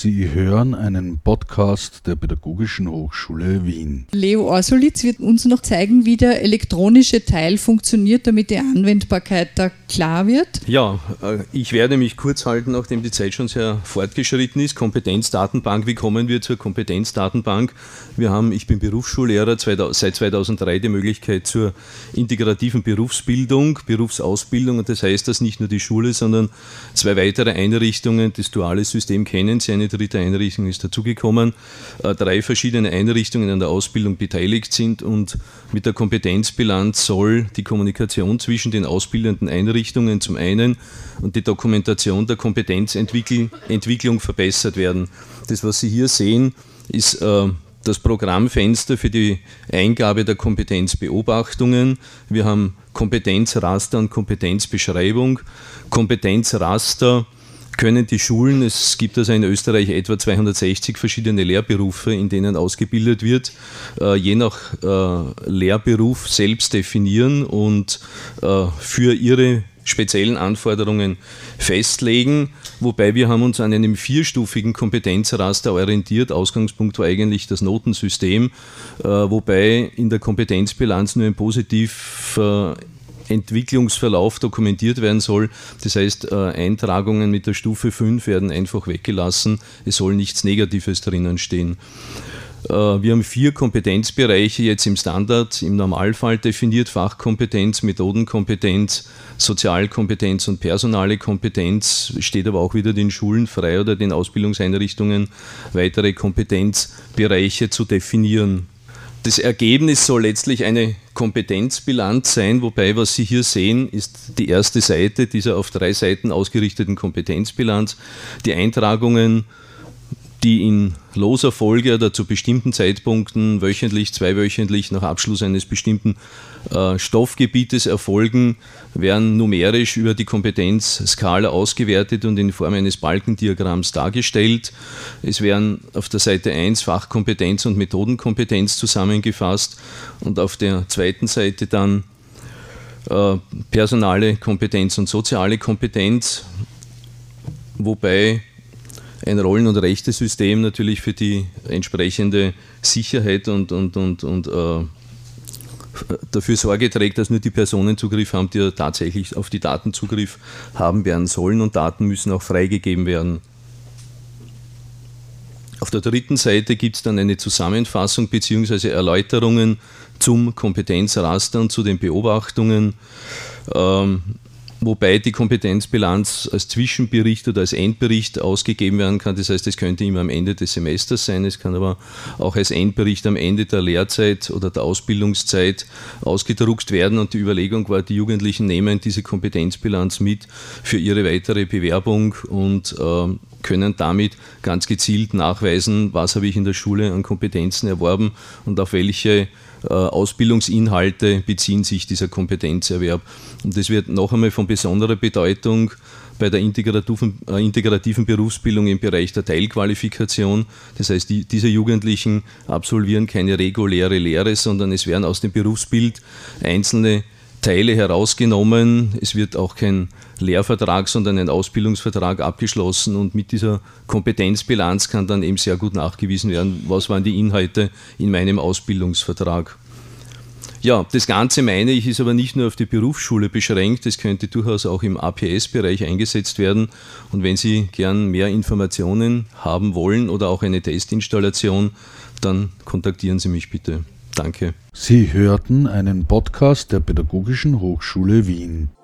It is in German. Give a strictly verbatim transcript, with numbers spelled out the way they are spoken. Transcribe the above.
Sie hören einen Podcast der Pädagogischen Hochschule Wien. Leo Orsolitz wird uns noch zeigen, wie der elektronische Teil funktioniert, damit die Anwendbarkeit da klar wird. Ja, ich werde mich kurz halten, nachdem die Zeit schon sehr fortgeschritten ist. Kompetenzdatenbank, wie kommen wir zur Kompetenzdatenbank? Wir haben, ich bin Berufsschullehrer, seit zweitausenddrei die Möglichkeit zur integrativen Berufsbildung, Berufsausbildung, und das heißt, dass nicht nur die Schule, sondern zwei weitere Einrichtungen das duale System kennen. Eine dritte Einrichtung ist dazugekommen. Drei verschiedene Einrichtungen an der Ausbildung beteiligt sind, und mit der Kompetenzbilanz soll die Kommunikation zwischen den ausbildenden Einrichtungen zum einen und die Dokumentation der Kompetenzentwicklung verbessert werden. Das, was Sie hier sehen, ist äh, das Programmfenster für die Eingabe der Kompetenzbeobachtungen. Wir haben Kompetenzraster und Kompetenzbeschreibung. Kompetenzraster können die Schulen, es gibt also in Österreich etwa zweihundertsechzig verschiedene Lehrberufe, in denen ausgebildet wird, äh, je nach äh, Lehrberuf selbst definieren und äh, für ihre speziellen Anforderungen festlegen, wobei wir haben uns an einem vierstufigen Kompetenzraster orientiert. Ausgangspunkt war eigentlich das Notensystem, äh, wobei in der Kompetenzbilanz nur ein positiv äh, Entwicklungsverlauf dokumentiert werden soll. Das heißt, Eintragungen mit der Stufe fünf werden einfach weggelassen. Es soll nichts Negatives drinnen stehen. Wir haben vier Kompetenzbereiche jetzt im Standard, im Normalfall definiert: Fachkompetenz, Methodenkompetenz, Sozialkompetenz und personale Kompetenz. Steht aber auch wieder den Schulen frei oder den Ausbildungseinrichtungen, weitere Kompetenzbereiche zu definieren. Das Ergebnis soll letztlich eine Kompetenzbilanz sein, wobei, was Sie hier sehen, ist die erste Seite dieser auf drei Seiten ausgerichteten Kompetenzbilanz. Die Eintragungen, die in loser Folge oder zu bestimmten Zeitpunkten, wöchentlich, zweiwöchentlich, nach Abschluss eines bestimmten äh, Stoffgebietes erfolgen, werden numerisch über die Kompetenzskala ausgewertet und in Form eines Balkendiagramms dargestellt. Es werden auf der Seite eins Fachkompetenz und Methodenkompetenz zusammengefasst und auf der zweiten Seite dann äh, personale Kompetenz und soziale Kompetenz, wobei ein Rollen- und Rechtesystem natürlich für die entsprechende Sicherheit und, und, und, und äh, dafür Sorge trägt, dass nur die Personen Zugriff haben, die tatsächlich auf die Daten Zugriff haben werden sollen, und Daten müssen auch freigegeben werden. Auf der dritten Seite gibt es dann eine Zusammenfassung bzw. Erläuterungen zum Kompetenzraster und zu den Beobachtungen, ähm, wobei die Kompetenzbilanz als Zwischenbericht oder als Endbericht ausgegeben werden kann. Das heißt, es könnte immer am Ende des Semesters sein, es kann aber auch als Endbericht am Ende der Lehrzeit oder der Ausbildungszeit ausgedruckt werden, und die Überlegung war, die Jugendlichen nehmen diese Kompetenzbilanz mit für ihre weitere Bewerbung und äh, können damit ganz gezielt nachweisen, was habe ich in der Schule an Kompetenzen erworben und auf welche Ausbildungsinhalte beziehen sich dieser Kompetenzerwerb. Und das wird noch einmal von besonderer Bedeutung bei der integrativen, äh, integrativen Berufsbildung im Bereich der Teilqualifikation. Das heißt, die, diese Jugendlichen absolvieren keine reguläre Lehre, sondern es werden aus dem Berufsbild einzelne Teile herausgenommen. Es wird auch kein Lehrvertrag, sondern ein Ausbildungsvertrag abgeschlossen, und mit dieser Kompetenzbilanz kann dann eben sehr gut nachgewiesen werden, was waren die Inhalte in meinem Ausbildungsvertrag. Ja, das Ganze, meine ich, ist aber nicht nur auf die Berufsschule beschränkt, es könnte durchaus auch im A P S-Bereich eingesetzt werden, und wenn Sie gern mehr Informationen haben wollen oder auch eine Testinstallation, dann kontaktieren Sie mich bitte. Danke. Sie hörten einen Podcast der Pädagogischen Hochschule Wien.